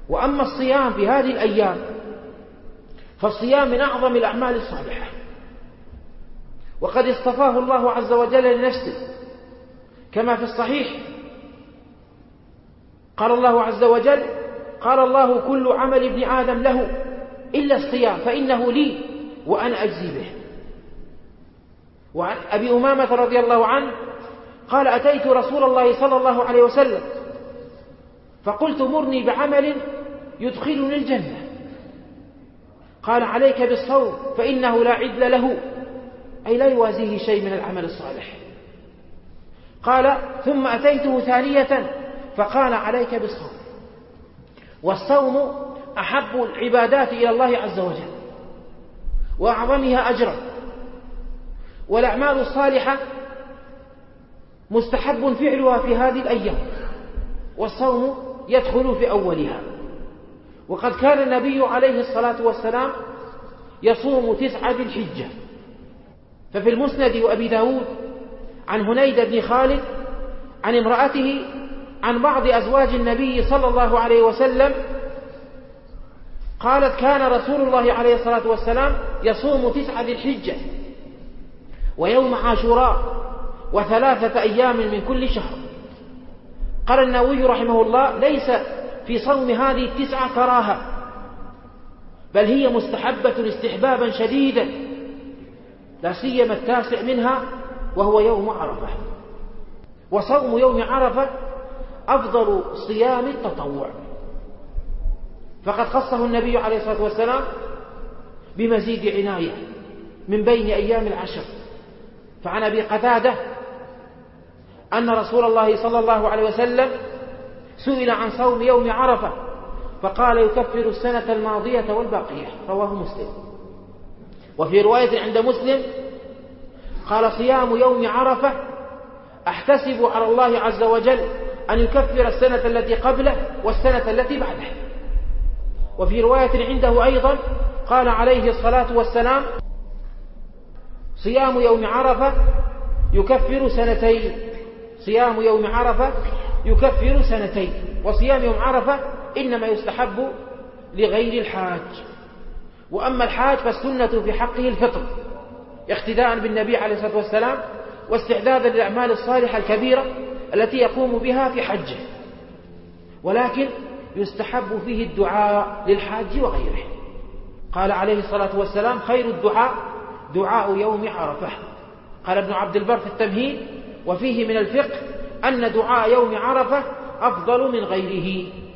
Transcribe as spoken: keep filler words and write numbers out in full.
وأما الصيام في هذه الأيام فالصيام من أعظم الأعمال الصالحة، وقد اصطفاه الله عز وجل لنفسه كما في الصحيح قال الله عز وجل: قال الله: كل عمل ابن آدم له إلا الصيام فإنه لي وأنا أجزي به. وعن أبي أمامة رضي الله عنه قال: أتيت رسول الله صلى الله عليه وسلم فقلت: مرني بعمل يدخلني الجنة. قال: عليك بالصوم فإنه لا عدل له، أي لا يوازيه شيء من العمل الصالح. قال: ثم أتيته ثانية فقال: عليك بالصوم. والصوم أحب العبادات إلى الله عز وجل وأعظمها أجرا، والأعمال الصالحة مستحب فعلها في هذه الأيام، والصوم يدخل في أولها. وقد كان النبي عليه الصلاة والسلام يصوم تسعة ذي الحجة. ففي المسند وأبي داود عن هنيد بن خالد عن امرأته عن بعض أزواج النبي صلى الله عليه وسلم قالت: كان رسول الله عليه الصلاة والسلام يصوم تسعة ذي الحجة ويوم عاشوراء وثلاثة أيام من كل شهر. قال النووي رحمه الله: ليس في صوم هذه التسعة كراهة، بل هي مستحبة استحبابا شديدا، لا سيما التاسع منها وهو يوم عرفة. وصوم يوم عرفة أفضل صيام التطوع، فقد خصه النبي عليه الصلاة والسلام بمزيد عناية من بين أيام العشر. فعن أبي قتادة أن رسول الله صلى الله عليه وسلم سئل عن صوم يوم عرفة فقال: يكفر السنة الماضية والباقية. رواه مسلم. وفي رواية عند مسلم قال: صيام يوم عرفة أحتسب على الله عز وجل أن يكفر السنة التي قبله والسنة التي بعده. وفي رواية عنده أيضا قال عليه الصلاة والسلام: صيام يوم عرفة يكفر سنتين، صيام يوم عرفة يكفر سنتين. وصيام يوم عرفة إنما يستحب لغير الحاج. وأما الحاج فالسنة في حقه الفطر اقتداء بالنبي عليه الصلاة والسلام واستعدادا للأعمال الصالحة الكبيرة التي يقوم بها في حجه، ولكن يستحب فيه الدعاء للحاج وغيره. قال عليه الصلاة والسلام: خير الدعاء دعاء يوم عرفة. قال ابن عبد البر في التمهيد: وفيه من الفقه أن دعاء يوم عرفة أفضل من غيره.